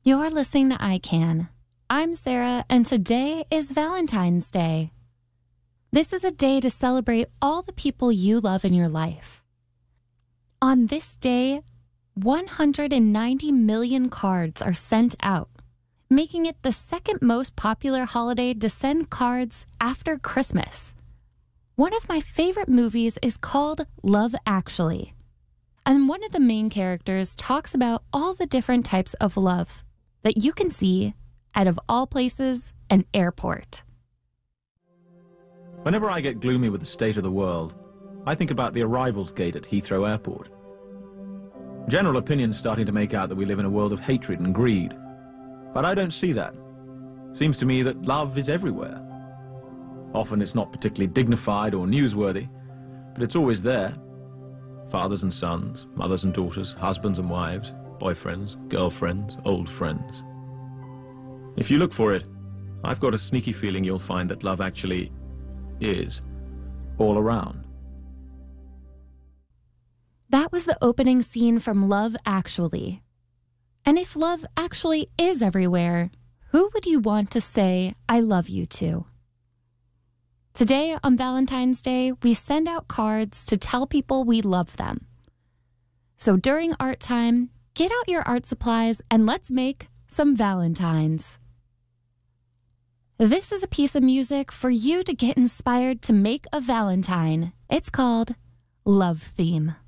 You're listening to iCan. I'm Sarah, and today is Valentine's Day. This is a day to celebrate all the people you love in your life. On this day, 190 million cards are sent out, making it the second most popular holiday to send cards after Christmas. One of my favorite movies is called Love Actually, and one of the main characters talks about all the different types of love that you can see out of all places, an airport. Whenever I get gloomy with the state of the world, I think about the arrivals gate at Heathrow Airport. General opinion's starting to make out that we live in a world of hatred and greed. But I don't see that. Seems to me that love is everywhere. Often it's not particularly dignified or newsworthy, but it's always there. Fathers and sons, mothers and daughters, husbands and wives, boyfriends, girlfriends, old friends. If you look for it, I've got a sneaky feeling you'll find that love actually is all around. That was the opening scene from Love Actually. And if love actually is everywhere, who would you want to say, I love you to? Today, on Valentine's Day, we send out cards to tell people we love them. So during art time, get out your art supplies and let's make some Valentines. This is a piece of music for you to get inspired to make a Valentine. It's called Love Theme.